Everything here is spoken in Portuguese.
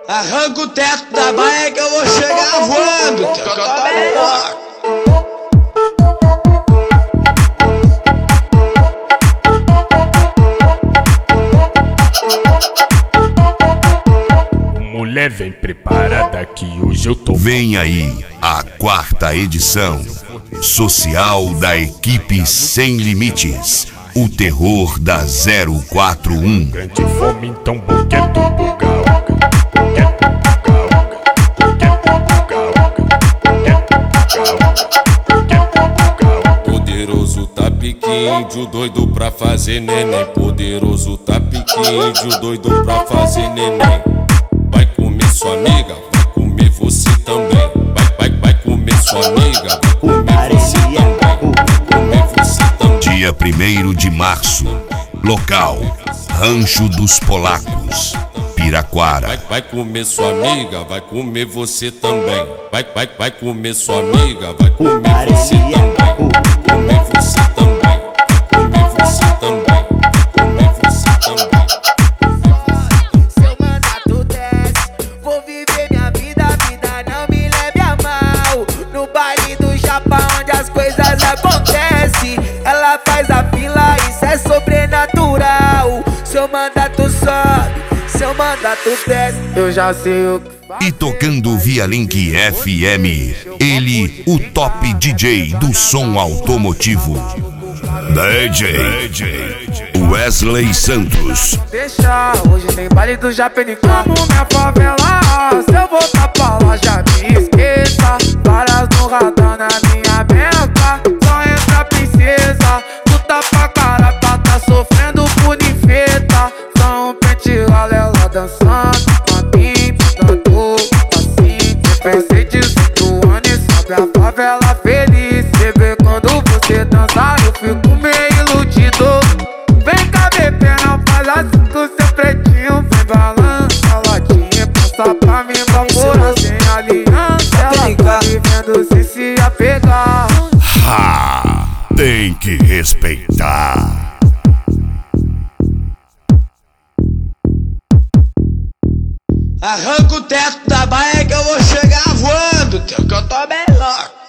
Arranca o teto da baia que eu vou chegar voando, que eu tô bem louco. Mulher, vem preparada que hoje eu tô. Vem aí a 4ª edição social da equipe Sem Limites, o terror da 041. Grande fome, então boquete bugal. Poderoso tá piquinho, doido pra fazer neném. Poderoso tá piquinho, doido pra fazer neném. Vai comer sua amiga, vai comer você também. Vai comer sua amiga, vai comer você também. Vai comer você também. Dia 1º de março, local Rancho dos Polacos, Piraquara. Vai comer sua amiga, vai comer você também. Vai comer sua amiga, vai comer você também. Comer você também. Comer você também. Comer você também. Seu mandato desce, vou viver minha vida, a vida não me leve a mal. No baile do Japão onde as coisas acontecem, ela faz a fila, isso é sobrenatural. Seu mandato sobe, seu mandato desce, eu já sei o que. E tocando via Link FM, ele, o top DJ do som automotivo, DJ Wesley Santos. Deixa, hoje tem baile do Japão como minha favela. Se eu voltar pra lá já me esqueça. Várias no radar na minha meta. Só entra princesa, tu tá pra caraca, tá sofrendo por infeta. Só um pente ela dançando com a mim, dando assim. Pensei de 5 anos e sobe a favela feliz. Bebê, quando você dançar eu fico meio iludido. Vem cá, bebê, não faz assim com seu pretinho. Vem balança, latinha, passa pra mim, procura sem aliança. Ela tá me vendo se apegar. Ha! Tem que respeitar. Arranca o teto da baia que eu vou chegar voando, que eu tô bem louco.